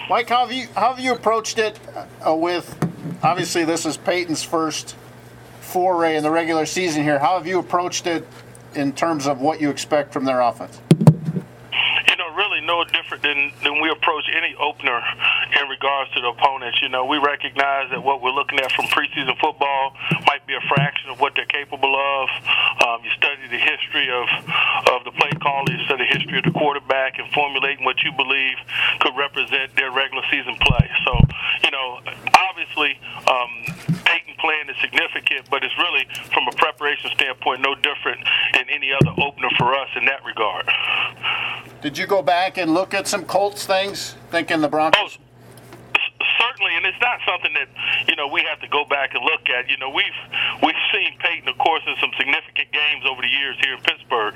Mike, how have you approached it with, obviously this is Peyton's first foray in the regular season here. How have you approached it in terms of what you expect from their offense? Really no different than we approach any opener in regards to the opponents. We recognize that what we're looking at from preseason football might be a fraction of what they're capable of. You study the history of the play caller, you study the history of the quarterback, and formulating what you believe could represent their regular season play. So, obviously, Peyton playing is significant, but it's really, from a preparation standpoint, no different than any other opener for us in that regard. Did you go back and look at some Colts things, thinking the Broncos? Certainly, and it's not something that we have to go back and look at. We've seen Peyton, of course, in some significant games over the years here in Pittsburgh.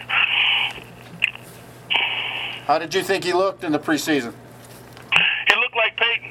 How did you think he looked in the preseason? He looked like Peyton.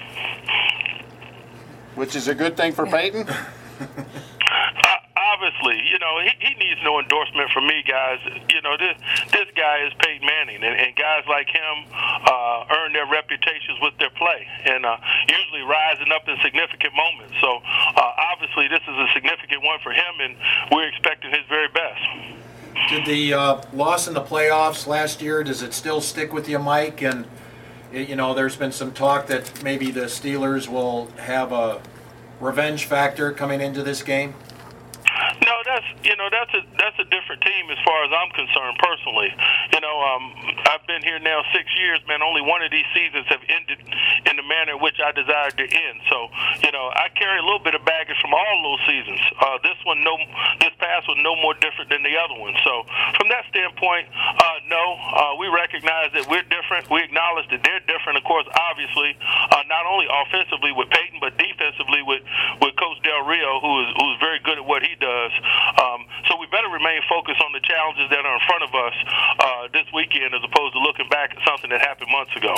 Which is a good thing for Peyton? Obviously, he needs no endorsement from me, guys. This guy is Peyton Manning, and guys like him earn their reputations with their play, and usually rising up in significant moments. So, obviously, this is a significant one for him, and we're expecting his very best. Did the loss in the playoffs last year, does it still stick with you, Mike? And, there's been some talk that maybe the Steelers will have a revenge factor coming into this game? No, that's a different team as far as I'm concerned personally. I've been here now 6 years, man. Only one of these seasons have ended in the manner in which I desired to end. So, I carry a little bit of baggage from all those seasons. This past one, no more different than the other one. So, from that standpoint, no. We recognize that we're different. We acknowledge that they're different. Of course, obviously, not only offensively with Peyton, but defensively with Coach Del Rio, who's very good at what he does. So we better remain focused on the challenges that are in front of us this weekend, as opposed to looking back at something that happened months ago.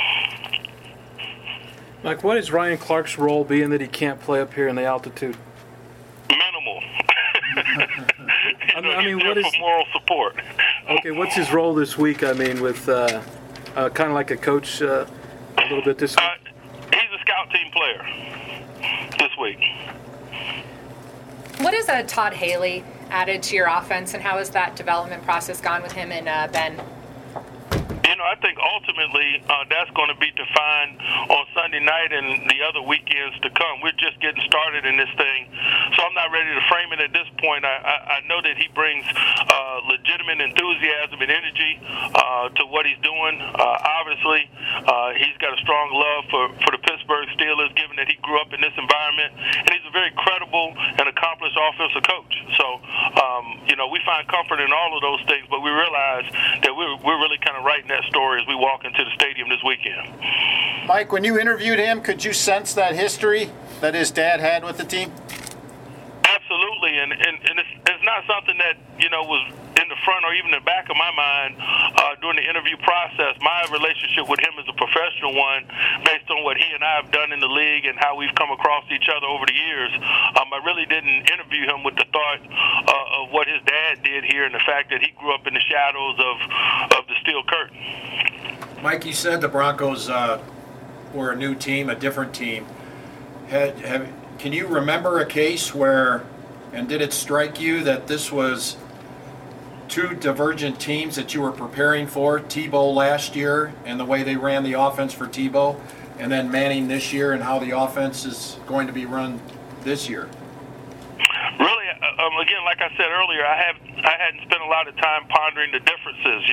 Mike, what is Ryan Clark's role, being that he can't play up here in the altitude? Minimal. What is for moral support? Okay, what's his role this week? With kind of like a coach, a little bit this week. He's a scout team player this week. What has Todd Haley added to your offense, and how has that development process gone with him and Ben? I think ultimately that's going to be defined on Sunday night and the other weekends to come. We're just getting started in this thing, so I'm not ready to frame it at this point. I know that he brings legitimate enthusiasm and energy to what he's doing. Obviously, he's got a strong love for the Pittsburgh Steelers, given that he grew up in this environment, and he's a very credible and accomplished offensive coach. So, we find comfort in all of those things, but we realize that we're really kind of writing that story as we walk into the stadium this weekend. Mike, when you interviewed him, could you sense that history that his dad had with the team? Absolutely, and it's not something that was in the front or even the back of my mind during the interview process. My relationship with him is a professional one, based on what he and I have done in the league and how we've come across each other over the years. I really didn't interview him with the thought of what his dad did here and the fact that he grew up in the shadows of the steel curtain. Mike, you said the Broncos were a new team, a different team. Can you remember a case where, and did it strike you that this was two divergent teams that you were preparing for? Tebow last year and the way they ran the offense for Tebow, and then Manning this year and how the offense is going to be run this year? Really, again, like I said earlier, I hadn't spent a lot of time pondering the differences.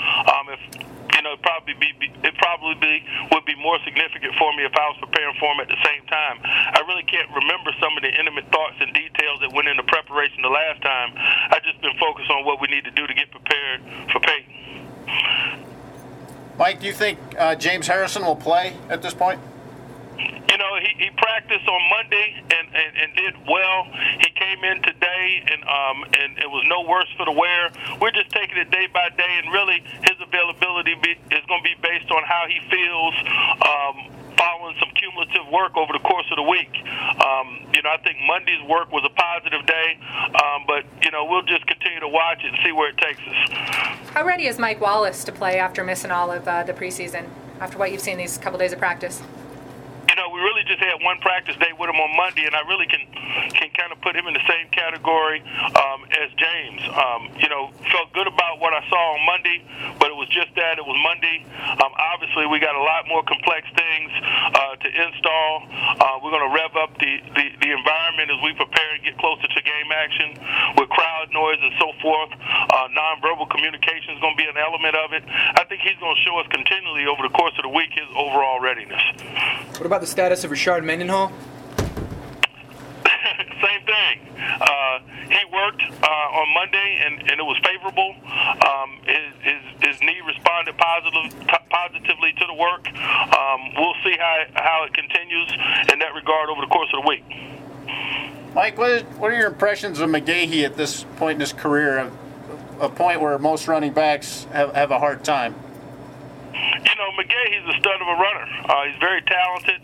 It probably would be more significant for me if I was preparing for him at the same time. I really can't remember some of the intimate thoughts and details that went into preparation the last time. I've just been focused on what we need to do to get prepared for Peyton. Mike, do you think James Harrison will play at this point? He practiced on Monday and did well. He came in today and it was no worse for the wear. We're just taking it day by day, and really his availability is going to be based on how he feels following some cumulative work over the course of the week. I think Monday's work was a positive day, but we'll just continue to watch it and see where it takes us. How ready is Mike Wallace to play after missing all of the preseason? after what you've seen these couple days of practice? We really just had one practice day with him on Monday, and I really can kind of put him in the same category as James. Felt good about what I saw on Monday, but it was just that. It was Monday. Obviously, we got a lot more complex things to install. We're going to rev up the environment as we prepare and get closer to game action with crowd noise and so forth. Nonverbal communication is going to be an element of it. I think he's going to show us continually over the course of the week his overall readiness. What about the status of Rashard Mendenhall? Same thing. He worked on Monday, and it was favorable. His knee responded positively to the work. We'll see how it continues in that regard over the course of the week. Mike, what are your impressions of McGahee at this point in his career, a point where most running backs have a hard time? McGahee's a stud of a runner. He's very talented.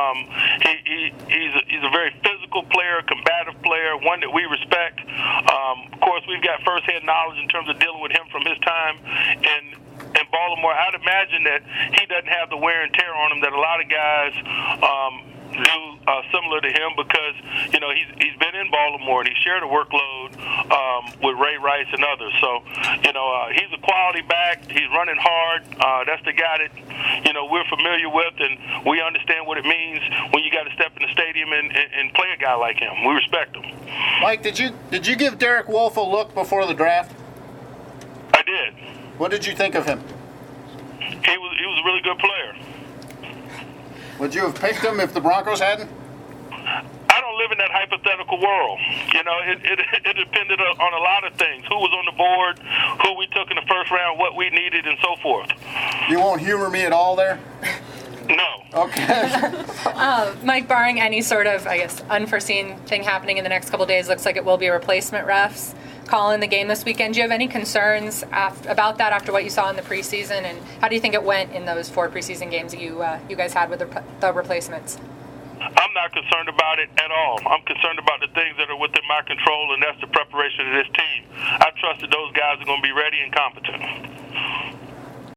He's a very physical player, combative player, one that we respect. Of course, we've got firsthand knowledge in terms of dealing with him from his time in Baltimore. I'd imagine that he doesn't have the wear and tear on him that a lot of guys do similar to him, because he's been in Baltimore and he shared a workload with Ray Rice and others. So he's a quality back. He's running hard. That's the guy that we're familiar with, and we understand what it means when you got to step in the stadium and play a guy like him. We respect him. Mike, did you give Derek Wolfe a look before the draft? I did. What did you think of him? He was a really good player. Would you have picked him if the Broncos hadn't? I don't live in that hypothetical world. It depended on a lot of things. Who was on the board, who we took in the first round, what we needed, and so forth. You won't humor me at all there? No. Okay. Mike, barring any sort of, unforeseen thing happening in the next couple of days, looks like it will be a replacement refs calling the game this weekend. Do you have any concerns about that after what you saw in the preseason, and how do you think it went in those 4 preseason games that you guys had with the replacements? I'm not concerned about it at all. I'm concerned about the things that are within my control, and that's the preparation of this team. I trust that those guys are going to be ready and competent.